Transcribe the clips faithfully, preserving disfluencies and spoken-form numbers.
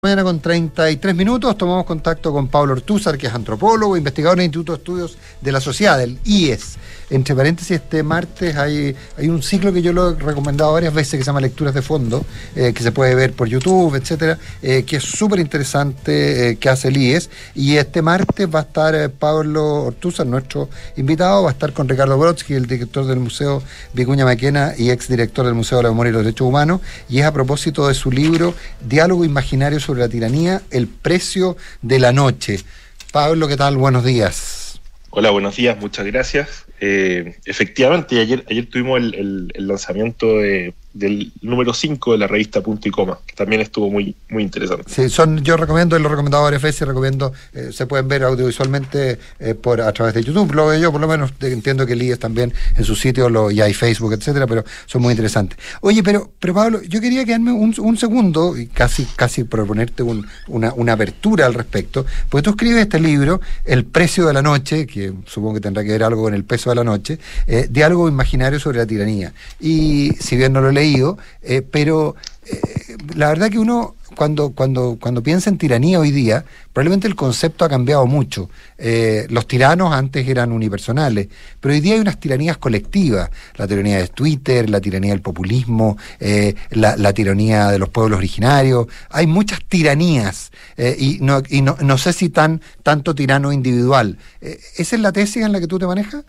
Mañana con treinta y tres minutos tomamos contacto con Pablo Ortúzar, que es antropólogo, investigador en el Instituto de Estudios de la Sociedad, del I E S. Entre paréntesis, este martes hay, hay un ciclo que yo lo he recomendado varias veces que se llama Lecturas de Fondo, eh, que se puede ver por YouTube, etcétera, eh, que es súper interesante, eh, que hace el I E S. Y este martes va a estar eh, Pablo Ortúzar, nuestro invitado, va a estar con Ricardo Brodsky, el director del Museo Vicuña Maquena y exdirector del Museo de la Memoria y los Derechos Humanos, y es a propósito de su libro Diálogo Imaginario sobre la tiranía, el precio de la noche. Pablo, ¿qué tal? Buenos días. Hola, buenos días, muchas gracias. Eh, efectivamente, ayer, ayer tuvimos el, el, el lanzamiento de, del número cinco de la revista Punto y Coma, que también estuvo muy, muy interesante. Sí, son, yo recomiendo, lo he recomendado varias veces, recomiendo, eh, se pueden ver audiovisualmente eh, por a través de YouTube, lo veo yo, por lo menos de, entiendo que el I E S también en su sitio, lo, y hay Facebook, etcétera, pero son muy interesantes. Oye, pero, pero Pablo, yo quería quedarme un, un segundo, y casi, casi proponerte un, una, una apertura al respecto, porque tú escribes este libro, El precio de la noche, que supongo que tendrá que ver algo con el peso de la noche, eh, Diálogo Imaginario sobre la tiranía. Y si bien no lo he leído, eh, pero eh, la verdad que uno cuando, cuando, cuando piensa en tiranía hoy día, probablemente el concepto ha cambiado mucho. Eh, los tiranos antes eran unipersonales, pero hoy día hay unas tiranías colectivas, la tiranía de Twitter, la tiranía del populismo, eh, la, la tiranía de los pueblos originarios, hay muchas tiranías, eh, y, no, y no, no sé si tan tanto tirano individual. Eh, ¿Esa es la tesis en la que tú te manejas?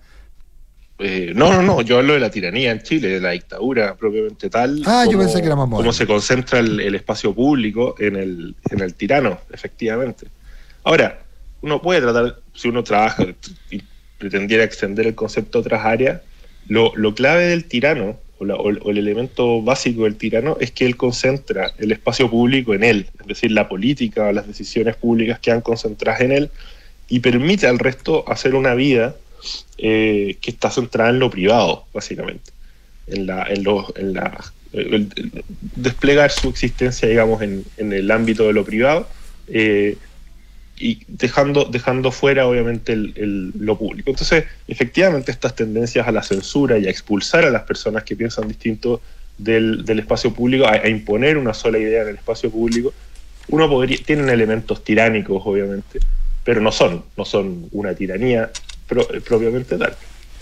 Eh, no, no, no, yo hablo de la tiranía en Chile, de la dictadura propiamente tal. Ah, como, yo pensé que era más moderno. Cómo se concentra el, el espacio público en el, en el tirano, efectivamente. Ahora, uno puede tratar, si uno trabaja y pretendiera extender el concepto a otras áreas, lo, lo clave del tirano, o, la, o, o el elemento básico del tirano, es que él concentra el espacio público en él, es decir, la política o las decisiones públicas quedan concentradas en él, y permite al resto hacer una vida Eh, que está centrada en lo privado, básicamente, en la, en lo, en la el, el, desplegar su existencia, digamos, en, en el ámbito de lo privado, eh, y dejando, dejando fuera, obviamente, el, el, lo público. Entonces, efectivamente, estas tendencias a la censura y a expulsar a las personas que piensan distinto del, del espacio público, a, a imponer una sola idea en el espacio público, uno podría, tienen elementos tiránicos, obviamente, pero no son, no son una tiranía Pro, propiamente tal.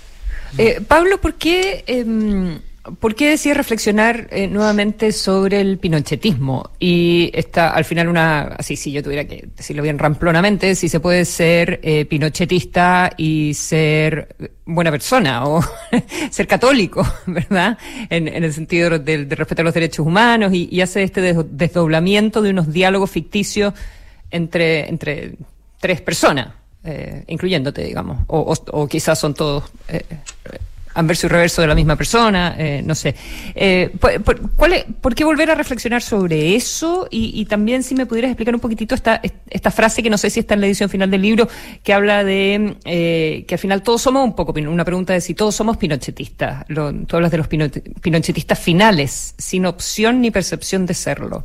Eh, Pablo, ¿por qué, eh, ¿por qué decís reflexionar eh, nuevamente sobre el pinochetismo? Y está al final una, así si yo tuviera que decirlo bien ramplonamente, si se puede ser eh, pinochetista y ser buena persona o ser católico, ¿verdad? En, en el sentido del de respetar los derechos humanos y, y hace este desdoblamiento de unos diálogos ficticios entre, entre tres personas. Eh, incluyéndote, digamos, o, o, o quizás son todos eh, anverso y reverso de la misma persona, eh, no sé. Eh, por, por, ¿cuál es, ¿Por qué volver a reflexionar sobre eso? Y, y también si me pudieras explicar un poquitito esta, esta frase que no sé si está en la edición final del libro, que habla de eh, que al final todos somos un poco, una pregunta de si todos somos pinochetistas. Lo, tú hablas de los pino, pinochetistas finales, sin opción ni percepción de serlo.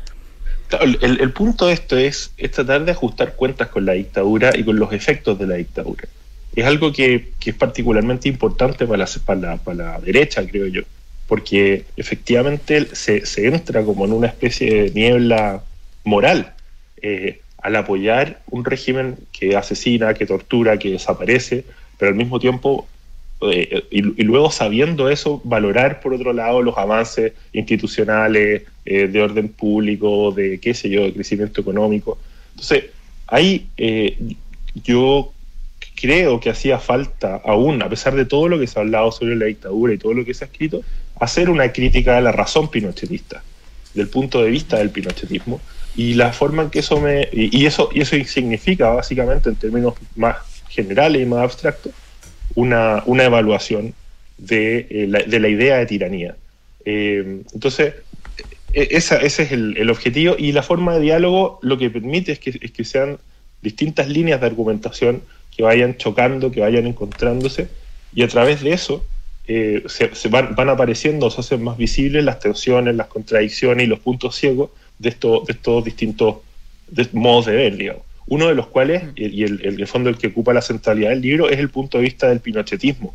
El, el punto de esto es, es tratar de ajustar cuentas con la dictadura y con los efectos de la dictadura. Es algo que, que es particularmente importante para la, para, la, para la derecha, creo yo, porque efectivamente se, se entra como en una especie de niebla moral eh, al apoyar un régimen que asesina, que tortura, que desaparece, pero al mismo tiempo, eh, y, y luego sabiendo eso, valorar por otro lado los avances institucionales, Eh, de orden público, de qué sé yo, de crecimiento económico. Entonces, ahí eh, yo creo que hacía falta aún, a pesar de todo lo que se ha hablado sobre la dictadura y todo lo que se ha escrito, hacer una crítica a la razón pinochetista, del punto de vista del pinochetismo, y la forma en que eso me... Y, y eso, y eso significa, básicamente, en términos más generales y más abstractos, una, una evaluación de, eh, la, de la idea de tiranía. Eh, entonces... Esa, ese es el, el objetivo, y la forma de diálogo lo que permite es que, es que sean distintas líneas de argumentación que vayan chocando, que vayan encontrándose, y a través de eso eh, se, se van, van apareciendo, se hacen más visibles las tensiones, las contradicciones y los puntos ciegos de, esto, de estos distintos de modos de ver, digamos. Uno de los cuales, y el, el, el fondo el que ocupa la centralidad del libro, es el punto de vista del pinochetismo.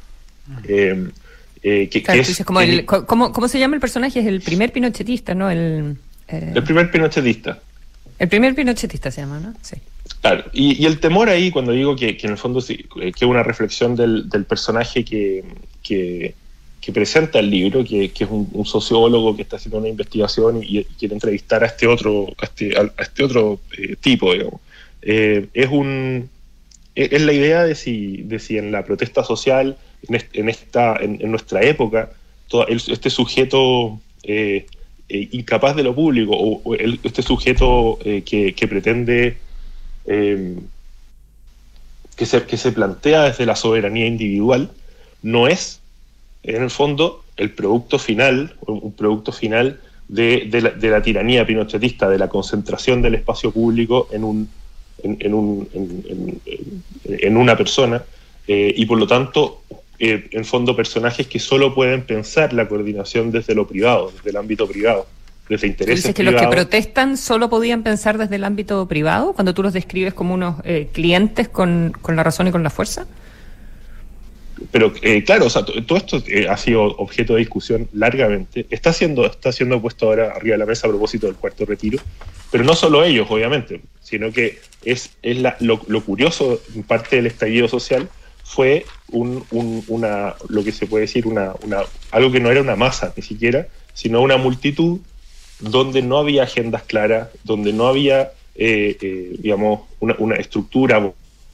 Eh, Eh, que, claro, que es, como que, el, ¿cómo, ¿Cómo se llama el personaje? Es el primer pinochetista, ¿no? El, eh... el primer pinochetista. El primer pinochetista se llama, ¿no? Sí. Claro, y, y el temor ahí, cuando digo que, que en el fondo sí, que es una reflexión del, del personaje que, que, que presenta el libro, que, que es un, un sociólogo que está haciendo una investigación y, y quiere entrevistar a este otro, a este, a, a este otro eh, tipo, digamos. Eh, es un es, es la idea de si, de si en la protesta social, en, est, en, esta, en, en nuestra época, todo el, este sujeto eh, eh, incapaz de lo público, o, o el, este sujeto eh, que, que pretende Eh, que, se, que se plantea desde la soberanía individual, no es, en el fondo, el producto final, un producto final de, de, la, de la tiranía pinochetista, de la concentración del espacio público en, un, en, en, un, en, en, en una persona, eh, y por lo tanto, eh, en fondo, personajes que solo pueden pensar la coordinación desde lo privado, desde el ámbito privado. Desde intereses ¿Dices que privados. Los que protestan solo podían pensar desde el ámbito privado, cuando tú los describes como unos eh, clientes con, con la razón y con la fuerza? Pero eh, claro, o sea, todo esto eh, ha sido objeto de discusión largamente. Está siendo, está siendo puesto ahora arriba de la mesa a propósito del cuarto retiro, pero no solo ellos, obviamente, sino que es, es la, lo, lo curioso, en parte del estallido social, fue un, un, una, lo que se puede decir, una, una, algo que no era una masa ni siquiera, sino una multitud donde no había agendas claras, donde no había, eh, eh, digamos, una, una estructura.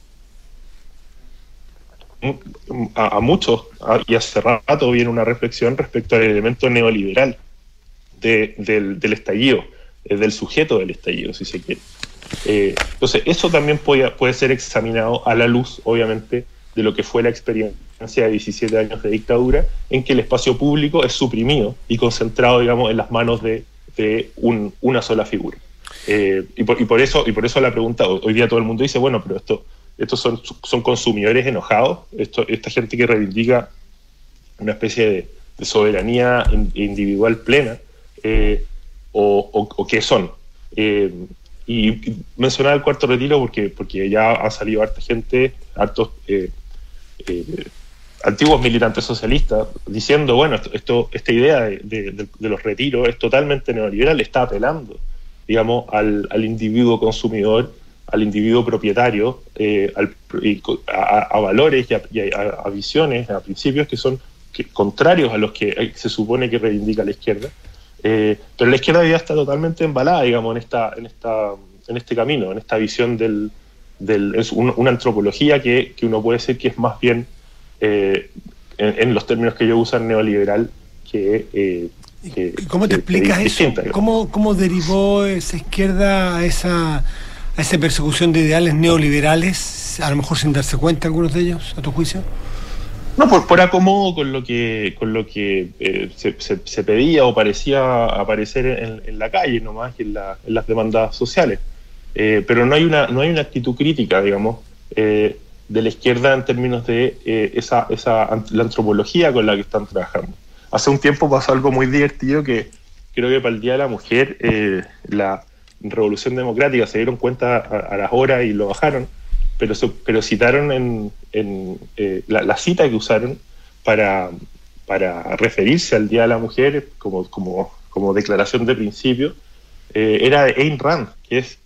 A, a muchos, a, y hace rato viene una reflexión respecto al elemento neoliberal de, del, del estallido, eh, del sujeto del estallido, si se quiere. Eh, entonces, eso también puede, puede ser examinado a la luz, obviamente, de lo que fue la experiencia de diecisiete años de dictadura, en que el espacio público es suprimido y concentrado, digamos, en las manos de de un, una sola figura. Eh, y, por, y, por eso, y por eso la pregunta, hoy día todo el mundo dice, bueno, pero esto, estos son, son consumidores enojados, esto, esta gente que reivindica una especie de, de soberanía individual plena, eh, o, o, o qué son. Eh, y, y mencionaba el cuarto retiro porque, porque ya ha salido harta gente, hartos eh, eh, antiguos militantes socialistas, diciendo, bueno, esto, esto esta idea de, de, de los retiros es totalmente neoliberal, está apelando, digamos, al, al individuo consumidor, al individuo propietario, eh, al, a, a valores y, a, y a, a visiones, a principios que son que, contrarios a los que se supone que reivindica la izquierda. Eh, pero la izquierda ya está totalmente embalada, digamos, en esta, en esta, en este camino, en esta visión del, del es un, una antropología que, que uno puede decir que es más bien Eh, en, en los términos que ellos usan, neoliberal, que... Eh, que ¿Y cómo te que, explicas que eso? ¿Cómo, ¿Cómo derivó esa izquierda a esa, a esa persecución de ideales neoliberales, a lo mejor sin darse cuenta algunos de ellos, a tu juicio? No, por, por acomodo con lo que con lo que eh, se, se, se pedía o parecía aparecer en, en la calle nomás, y en, la, en las demandas sociales. Eh, pero no hay una no hay una actitud crítica, digamos, eh, de la izquierda en términos de eh, esa, esa la antropología con la que están trabajando. Hace un tiempo pasó algo muy divertido que creo que para el Día de la Mujer, eh, la Revolución Democrática se dieron cuenta a, a las horas y lo bajaron, pero, pero citaron en, en eh, la, la cita que usaron para, para referirse al Día de la Mujer como, como, como declaración de principio, eh, era de Ayn Rand, que es,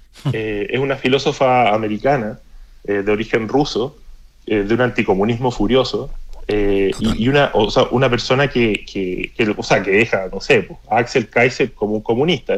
eh, es una filósofa americana, Eh, de origen ruso, eh, de un anticomunismo furioso, eh, y, y una, o sea, una persona que, que, que, o sea, que deja, no sé, a Axel Kaiser como un comunista.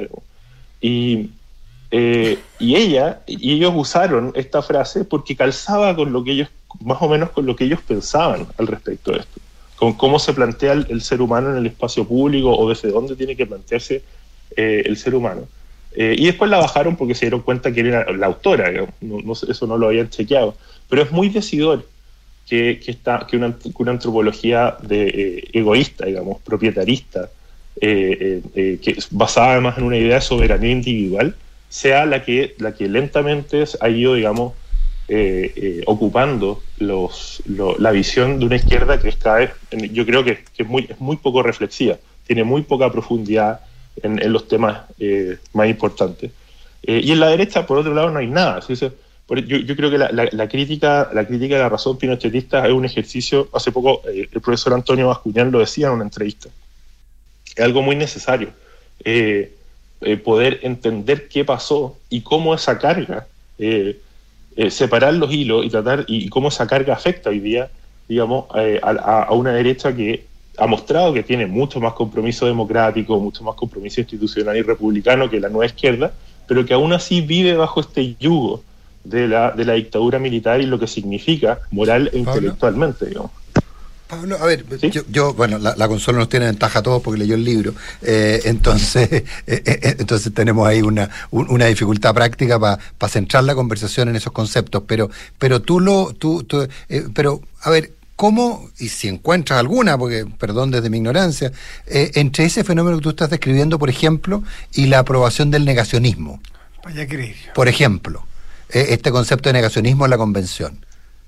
Y, eh, y ella, y ellos usaron esta frase porque calzaba con lo que ellos, más o menos con lo que ellos pensaban al respecto de esto, con cómo se plantea el, el ser humano en el espacio público, o desde dónde tiene que plantearse eh, el ser humano. Eh, y después la bajaron porque se dieron cuenta que era la autora, no, no, eso no lo habían chequeado. Pero es muy decidor que, que, está, que, una, que una antropología de, eh, egoísta, digamos, propietarista, eh, eh, eh, que es basada además en una idea de soberanía individual, sea la que, la que lentamente ha ido, digamos, eh, eh, ocupando los, lo, la visión de una izquierda que es cada vez, yo creo que, que es, muy, es muy poco reflexiva, tiene muy poca profundidad En, en los temas eh, más importantes. Eh, y en la derecha, por otro lado, no hay nada. ¿Sí? Por, yo, yo creo que la, la, la, crítica, la crítica de la razón pinochetista es un ejercicio, hace poco eh, el profesor Antonio Bascuñán lo decía en una entrevista, es algo muy necesario. Eh, eh, poder entender qué pasó y cómo esa carga, eh, eh, separar los hilos y tratar, y cómo esa carga afecta hoy día, digamos, eh, a, a una derecha que ha mostrado que tiene mucho más compromiso democrático, mucho más compromiso institucional y republicano que la nueva izquierda, pero que aún así vive bajo este yugo de la, de la dictadura militar y lo que significa moral e intelectualmente, digamos. Pablo, a ver, ¿Sí? yo, yo, bueno, la, la consola nos tiene ventaja a todos porque leyó el libro, eh, entonces eh, eh, entonces tenemos ahí una, un, una dificultad práctica para pa centrar la conversación en esos conceptos, pero pero tú lo, tú, tú eh, pero, a ver, ¿cómo, y si encuentras alguna, porque, perdón desde mi ignorancia, eh, entre ese fenómeno que tú estás describiendo, por ejemplo, y la aprobación del negacionismo? Vaya creer. Por ejemplo, eh, este concepto de negacionismo en la convención.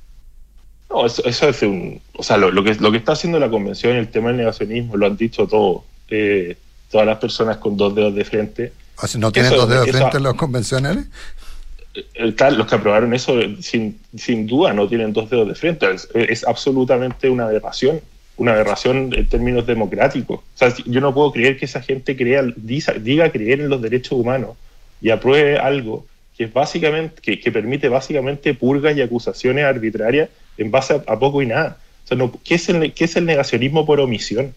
No, eso, eso es un... O sea, lo, lo, que, lo que está haciendo la convención, el tema del negacionismo, lo han dicho todos, eh, todas las personas con dos dedos de frente. O sea, ¿no tienen eso, dos dedos de eso, frente los convencionales? El, tal, los que aprobaron eso, sin, sin duda, no tienen dos dedos de frente. Es, es absolutamente una aberración, una aberración en términos democráticos. O sea, yo no puedo creer que esa gente crea, diga, diga creer en los derechos humanos y apruebe algo que es básicamente, que, que permite básicamente purgas y acusaciones arbitrarias en base a, a poco y nada. O sea, no, ¿qué, es el, ¿qué es el negacionismo por omisión?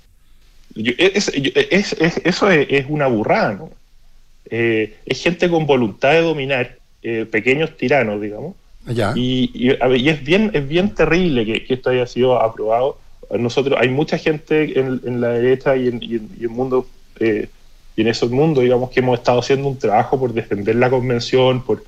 Yo, es, es, es, eso es, es una burrada, ¿no? Eh, es gente con voluntad de dominar, eh, pequeños tiranos, digamos. Ya. Y, y, a ver, y es bien es bien terrible que, que esto haya sido aprobado. Nosotros, hay mucha gente en, en la derecha y en, y en, y en mundo, eh, y en esos mundos, digamos, que hemos estado haciendo un trabajo por defender la convención, por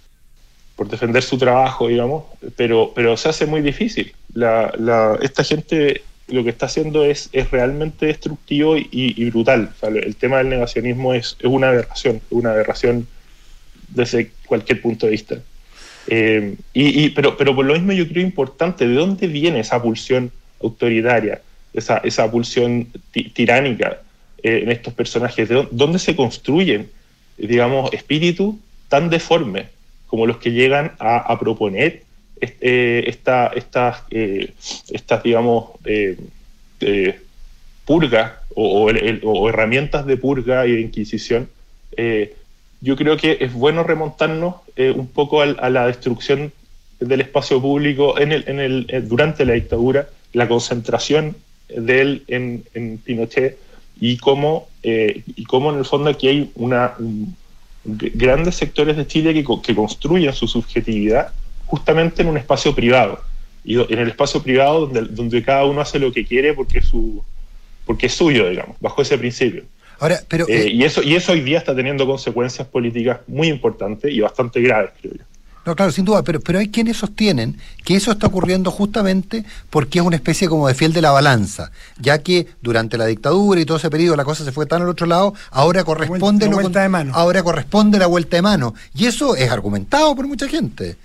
por defender su trabajo, digamos, pero pero se hace muy difícil. La, la, esta gente lo que está haciendo es, es realmente destructivo y, y brutal. O sea, el tema del negacionismo es, es una aberración, una aberración desde cualquier punto de vista. Eh, y, y, pero, pero por lo mismo yo creo importante, ¿de dónde viene esa pulsión autoritaria, esa, esa pulsión ti, tiránica eh, en estos personajes? ¿De dónde se construyen, digamos, espíritus tan deformes como los que llegan a, a proponer eh, esta, estas, eh, estas, digamos, eh, eh, purgas o, o, el, o herramientas de purga y de inquisición? Eh, yo creo que es bueno remontarnos eh, un poco a, a la destrucción del espacio público en el, en el, eh, durante la dictadura, la concentración de él en, en Pinochet y cómo, eh, y cómo en el fondo aquí hay una... Un, grandes sectores de Chile que, que construyen su subjetividad justamente en un espacio privado, y en el espacio privado donde, donde cada uno hace lo que quiere porque es, su, porque es suyo, digamos, bajo ese principio. Ahora, pero, eh, eh, y, eso, y eso hoy día está teniendo consecuencias políticas muy importantes y bastante graves, creo yo. No, claro, sin duda, pero, pero hay quienes sostienen que eso está ocurriendo justamente porque es una especie como de fiel de la balanza, ya que durante la dictadura y todo ese periodo la cosa se fue tan al otro lado, ahora corresponde la lo vuelta con, de mano. ahora corresponde la vuelta de mano, y eso es argumentado por mucha gente.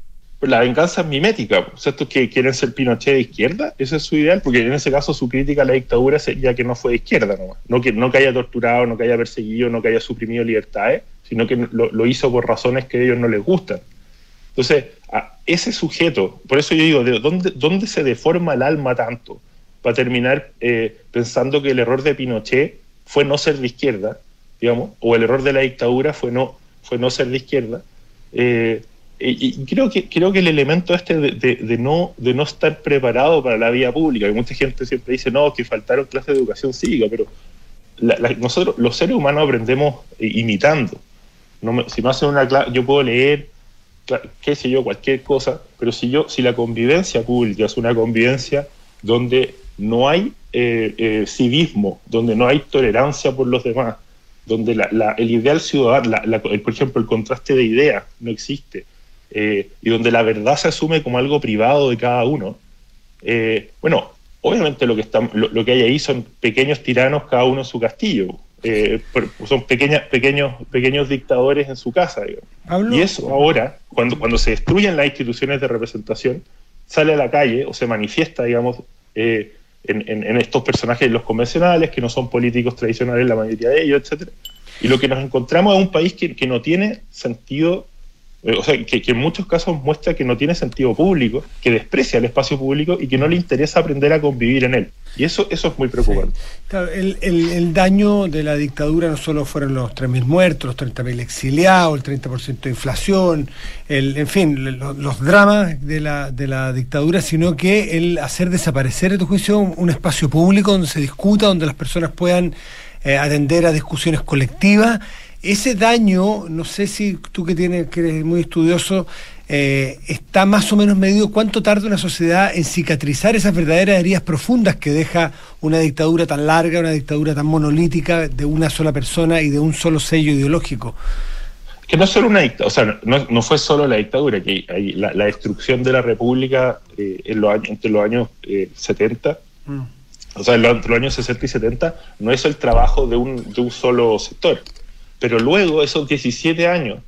La venganza es mimética, o sea, estos que quieren ser Pinochet de izquierda, ese es su ideal, porque en ese caso su crítica a la dictadura sería que no fue de izquierda nomás, no que, no que haya torturado, no que haya perseguido, no que haya suprimido libertades, sino que lo, lo hizo por razones que a ellos no les gustan. Entonces, a ese sujeto, por eso yo digo, ¿de dónde, dónde se deforma el alma tanto para terminar eh, pensando que el error de Pinochet fue no ser de izquierda, digamos, o el error de la dictadura fue no, fue no ser de izquierda? Eh, y, y creo que creo que el elemento este de, de, de, no, de no estar preparado para la vida pública, que mucha gente siempre dice, no, que faltaron clases de educación cívica, pero la, la, nosotros, los seres humanos, aprendemos eh, imitando. No me, si me hacen una clase, yo puedo leer, qué sé yo, cualquier cosa, pero si yo si la convivencia pública es una convivencia donde no hay eh, eh, civismo, donde no hay tolerancia por los demás, donde la, la, el ideal ciudadano, la, la, el, por ejemplo, el contraste de ideas no existe, eh, y donde la verdad se asume como algo privado de cada uno, eh, bueno, obviamente lo que, está, lo, lo que hay ahí son pequeños tiranos, cada uno en su castillo. Eh, son pequeñas, pequeños, pequeños dictadores en su casa, digamos. Y eso ahora, cuando, cuando se destruyen las instituciones de representación, sale a la calle o se manifiesta, digamos, eh, en, en, en estos personajes, los convencionales, que no son políticos tradicionales, la mayoría de ellos, etcétera. Y lo que nos encontramos es un país que, que no tiene sentido, o sea, que, que en muchos casos muestra que no tiene sentido público, que desprecia el espacio público y que no le interesa aprender a convivir en él. Y eso, eso es muy preocupante. Sí. Claro, el, el, el daño de la dictadura no solo fueron los tres mil muertos, los treinta mil exiliados, el treinta por ciento de inflación, el, en fin, los, los dramas de la, de la dictadura, sino que el hacer desaparecer, en tu juicio, un, un espacio público donde se discuta, donde las personas puedan eh, atender a discusiones colectivas. Ese daño, no sé si tú que tienes, que eres muy estudioso, eh, está más o menos medido cuánto tarda una sociedad en cicatrizar esas verdaderas heridas profundas que deja una dictadura tan larga, una dictadura tan monolítica de una sola persona y de un solo sello ideológico. Que no es solo una dictadura, o sea, no, no fue solo la dictadura, que hay la, la destrucción de la República eh, en los años, entre los años eh, setenta, mm. o sea, entre los años sesenta y setenta, no es el trabajo de un, de un solo sector. Pero luego esos diecisiete años,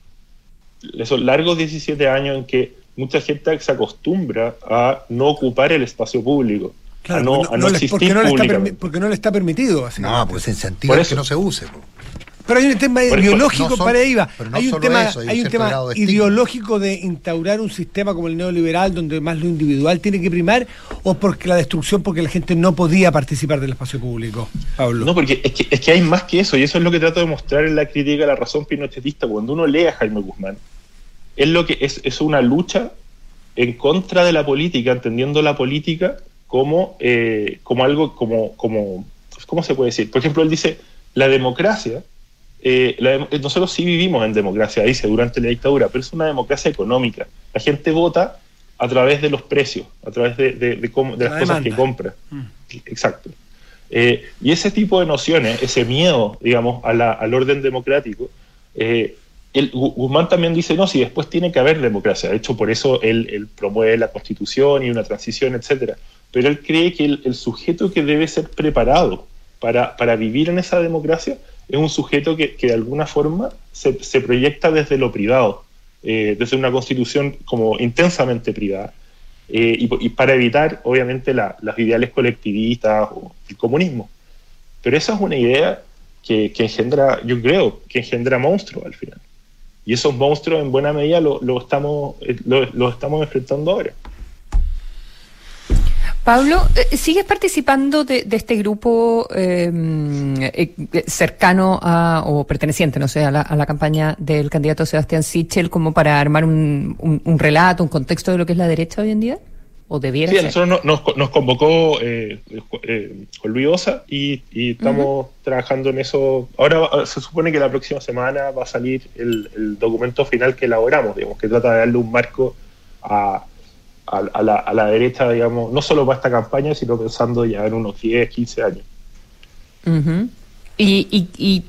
esos largos diecisiete años en que mucha gente se acostumbra a no ocupar el espacio público, claro, a no, no, a no, no existir porque no, le está permi- porque no le está permitido. No, pues en sentido es que no se use. Po. Pero hay un tema Por ideológico, eso, no para ahí va. no hay un tema, eso, hay hay un un tema de ideológico de instaurar un sistema como el neoliberal, donde más lo individual tiene que primar, o porque la destrucción, porque la gente no podía participar del espacio público, Pablo. No, porque es que, es que hay más que eso, y eso es lo que trato de mostrar en la crítica a la razón pinochetista. Cuando uno lee a Jaime Guzmán, es lo que es, es una lucha en contra de la política, entendiendo la política como, eh, como algo, como, como, ¿cómo se puede decir? Por ejemplo, él dice, la democracia, eh, la, nosotros sí vivimos en democracia, dice, durante la dictadura, pero es una democracia económica. La gente vota a través de los precios, a través de, de, de, cómo, de las la cosas demanda. que compra. Mm. Exacto. Eh, y ese tipo de nociones, ese miedo, digamos, a la, al orden democrático, eh, el, Guzmán también dice, no, si después tiene que haber democracia. De hecho, por eso él, él promueve la Constitución y una transición, etcétera. Pero él cree que el, el sujeto que debe ser preparado para, para vivir en esa democracia es un sujeto que, que de alguna forma se, se proyecta desde lo privado, eh, desde una Constitución como intensamente privada, eh, y, y para evitar, obviamente, la, las ideales colectivistas o el comunismo. Pero esa es una idea que, que engendra, yo creo, que engendra monstruos al final. Y esos monstruos en buena medida lo, lo, estamos, lo, lo estamos enfrentando ahora. Pablo, ¿sigues participando de, de este grupo eh, eh, cercano a, o perteneciente, no sé, a la, a la campaña del candidato Sebastián Sichel, como para armar un, un, un relato, un contexto de lo que es la derecha hoy en día? ¿O debiera sí, ser? a nosotros nos, nos convocó eh, eh, Juan Luis Osa y, y estamos uh-huh. trabajando en eso. Ahora se supone que la próxima semana va a salir el, el documento final que elaboramos, digamos, que trata de darle un marco a... A, a, la, a la derecha, digamos, no solo para esta campaña, sino pensando ya en unos diez, quince años. Uh-huh. Y, y, y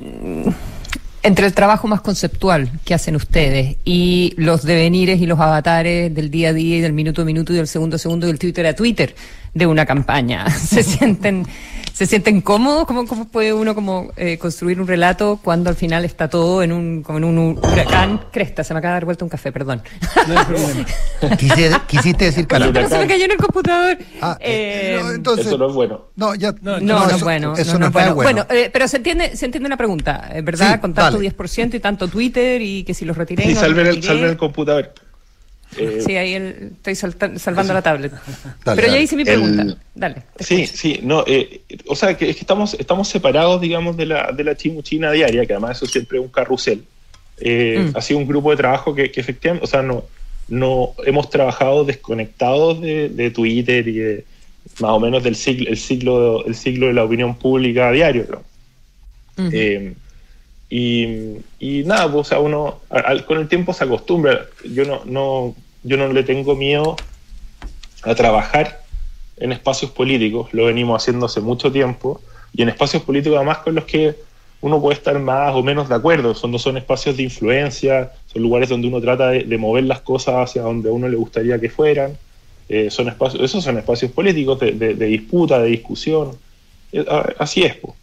entre el trabajo más conceptual que hacen ustedes y los devenires y los avatares del día a día y del minuto a minuto y del segundo a segundo y del Twitter a Twitter de una campaña, ¿se sienten se sienten cómodos? ¿Cómo, cómo puede uno como eh, construir un relato cuando al final está todo en un como en un huracán? Cresta, se me acaba de dar vuelta un café, perdón. No hay problema. Quisiste, quisiste decir calor. Se me cayó en el computador. Ah, eh, no, entonces, eso no es bueno. No, ya, no, no, no, no es bueno. Eso no, no, no es bueno. Bueno, eh, pero se entiende, se entiende una pregunta, ¿verdad? Sí, con tanto dale. diez por ciento y tanto Twitter y que si los retiré. Sí, no salven, los el, salven el computador. Eh, sí, ahí el, estoy salta, salvando sí. la tablet. Dale, pero dale. ya hice mi pregunta. El, dale. Sí, sí, no, eh, o sea, que es que estamos, estamos separados, digamos, de la, de la chimuchina diaria, que además eso siempre es un carrusel. Eh, mm. Ha sido un grupo de trabajo que, que efectivamente, o sea, no, no hemos trabajado desconectados de, de Twitter y de, más o menos del ciclo, el ciclo, el ciclo de la opinión pública a diario, ¿no? Mm-hmm. eh, Y, y nada, pues, o sea, uno al, con el tiempo se acostumbra. Yo no, no, yo no le tengo miedo a trabajar en espacios políticos, lo venimos haciendo hace mucho tiempo, y en espacios políticos además con los que uno puede estar más o menos de acuerdo. Son, no son espacios de influencia, son lugares donde uno trata de, de mover las cosas hacia donde a uno le gustaría que fueran. Eh, son espacios, esos son espacios políticos de, de, de disputa, de discusión. Eh, así es, pues.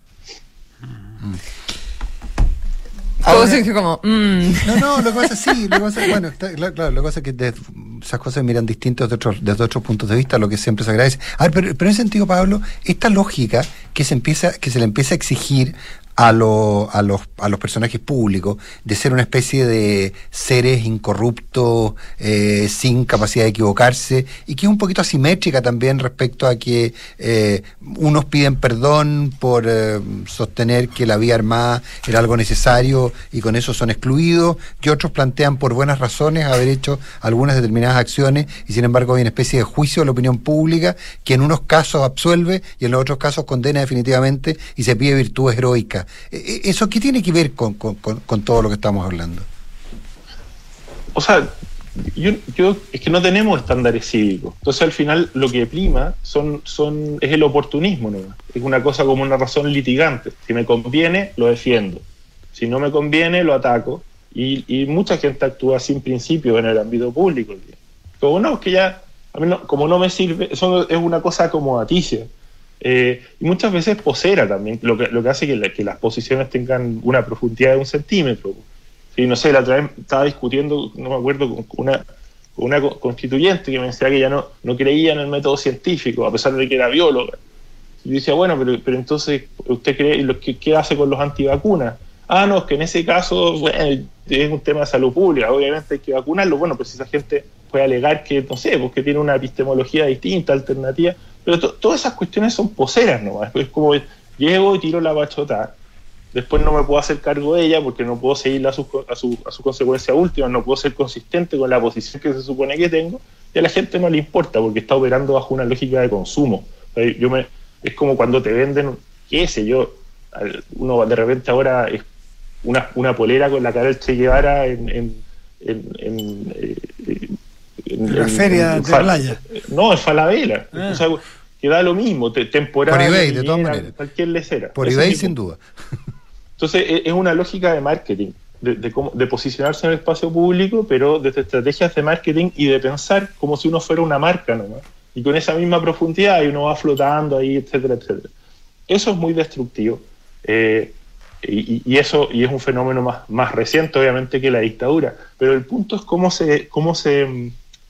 Mm. Ahora, como, mm. No, no, lo que pasa es sí, lo que pasa es, bueno, está, claro, lo que pasa es que de, esas cosas se miran distintas desde otros, desde otros puntos de vista, lo que siempre se agradece. A ver, pero, pero en ese sentido, Pablo, esta lógica que se empieza, que se le empieza a exigir a, lo, a, los, a los personajes públicos de ser una especie de seres incorruptos, eh, sin capacidad de equivocarse, y que es un poquito asimétrica también respecto a que eh, unos piden perdón por eh, sostener que la vía armada era algo necesario y con eso son excluidos, y otros plantean por buenas razones haber hecho algunas determinadas acciones, y sin embargo hay una especie de juicio de la opinión pública que en unos casos absuelve y en los otros casos condena definitivamente y se pide virtudes heroicas. ¿Eso qué tiene que ver con, con, con, con todo lo que estamos hablando? O sea, yo, yo es que no tenemos estándares cívicos. Entonces, al final, lo que prima son, son es el oportunismo, ¿no? Es una cosa como una razón litigante. Si me conviene, lo defiendo. Si no me conviene, lo ataco. Y, y mucha gente actúa sin principio en el ámbito público. Como no, es que ya, a mí no, como no me sirve, eso es una cosa acomodaticia. Eh, y muchas veces posera también, lo que, lo que hace que, la, que las posiciones tengan una profundidad de un centímetro. Sí, no sé, la otra vez estaba discutiendo, no me acuerdo, con una, con una constituyente que me decía que ella no, no creía en el método científico, a pesar de que era bióloga. Y yo decía, bueno, pero, pero entonces, ¿usted cree ¿qué, qué hace con los antivacunas? Ah, no, es que en ese caso, bueno, es un tema de salud pública, obviamente hay que vacunarlo. Bueno, pues si esa gente puede alegar que, no sé, porque tiene una epistemología distinta, alternativa. Pero to, todas esas cuestiones son poseras nomás. Es como llego y tiro la bachota, después no me puedo hacer cargo de ella porque no puedo seguirla a su, a su, a su consecuencia última, no puedo ser consistente con la posición que se supone que tengo, y a la gente no le importa porque está operando bajo una lógica de consumo. O sea, yo me, es como cuando te venden, qué sé yo, uno de repente ahora es una, una polera con la cara del Che Guevara en... en, en, en, en En la feria de Playa. No, en Falabella. Ah. O sea, que da lo mismo, te, temporada. Por eBay, de todas maneras. Cualquier lecera. Por eBay, tipo. Sin duda. Entonces, es una lógica de marketing, de, de, cómo, de posicionarse en el espacio público, pero desde estrategias de marketing y de pensar como si uno fuera una marca nomás. Y con esa misma profundidad, y uno va flotando ahí, etcétera, etcétera. Eso es muy destructivo. Eh, y, y eso y es un fenómeno más, más reciente, obviamente, que la dictadura. Pero el punto es cómo se. Cómo se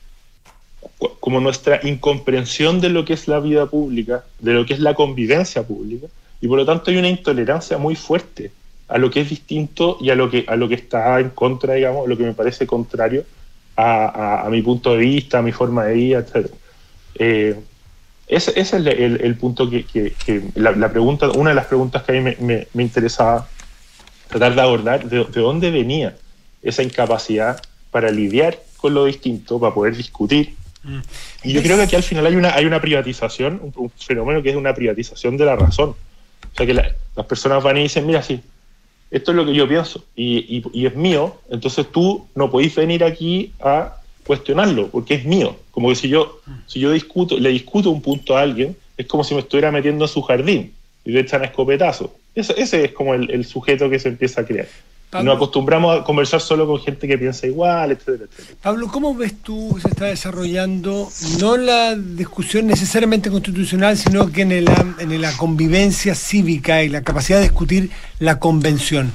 como nuestra incomprensión de lo que es la vida pública, de lo que es la convivencia pública, y por lo tanto hay una intolerancia muy fuerte a lo que es distinto y a lo que a lo que está en contra, digamos, lo que me parece contrario a, a, a mi punto de vista, a mi forma de vida, etcétera. Eh, ese, ese es el, el, el punto que, que, que la, la pregunta, una de las preguntas que a mí me, me, me interesaba tratar de abordar, de, de dónde venía esa incapacidad para lidiar con lo distinto, para poder discutir. Y yo creo que aquí al final hay una hay una privatización, un, un fenómeno que es una privatización de la razón. O sea, que la, las personas van y dicen, mira, sí, esto es lo que yo pienso y, y, y es mío, entonces tú no podés venir aquí a cuestionarlo, porque es mío. Como que si yo si yo discuto le discuto un punto a alguien, es como si me estuviera metiendo en su jardín y le echan a escopetazo. Ese, ese es como el, el sujeto que se empieza a crear. Pablo, nos acostumbramos a conversar solo con gente que piensa igual, etcétera, etcétera. Pablo, ¿cómo ves tú que se está desarrollando no la discusión necesariamente constitucional, sino que en, el, en la convivencia cívica y la capacidad de discutir la convención?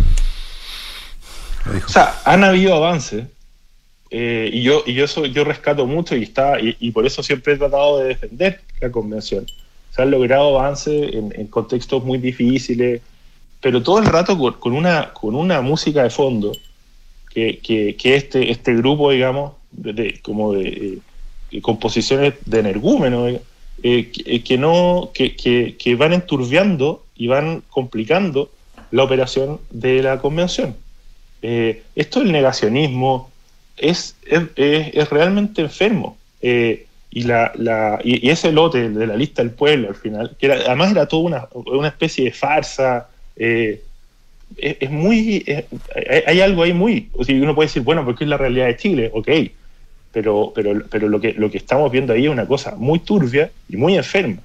O sea, han habido avances eh, y yo y yo eso, yo rescato mucho y está y, y por eso siempre he tratado de defender la convención. Se han logrado avances en, en contextos muy difíciles, pero todo el rato con, con una con una música de fondo que, que, que este este grupo, digamos, de, de, como de eh, composiciones de energúmenos, eh, que, que no que, que, que van enturbiando y van complicando la operación de la convención. Eh, esto del negacionismo es, es, es, es realmente enfermo. Eh, y, la, la, y, y ese lote de la lista del pueblo, al final, que era, además era toda una, una especie de farsa. Eh, es, es muy es, hay, hay algo ahí muy, o sea, uno puede decir, bueno, porque es la realidad de Chile, ok, pero pero pero lo que lo que estamos viendo ahí es una cosa muy turbia y muy enferma.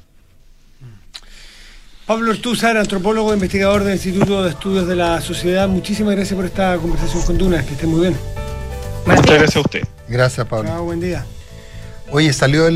Pablo Ortúzar, antropólogo e investigador del Instituto de Estudios de la Sociedad, muchísimas gracias por esta conversación con Duna, que esté muy bien. Muchas gracias a usted. Gracias, Pablo. Chao, buen día. Oye, salió el